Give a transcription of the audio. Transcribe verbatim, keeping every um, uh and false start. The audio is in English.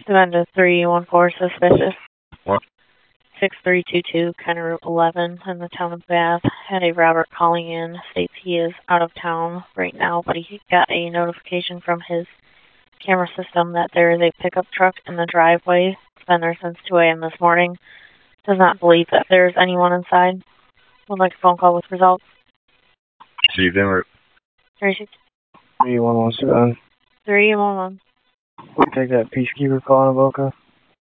Amanda three one four suspicious. What? six three two two, County Route eleven in the town of Bath. Had a Robert calling in, states he is out of town right now, but he got a notification from his camera system that there is a pickup truck in the driveway. It's been there since two A M this morning. Does not believe that there is anyone inside. Would like a phone call with results. Received en route. Tracy? three one one seven. three one one. Take that peacekeeper call in Avoca.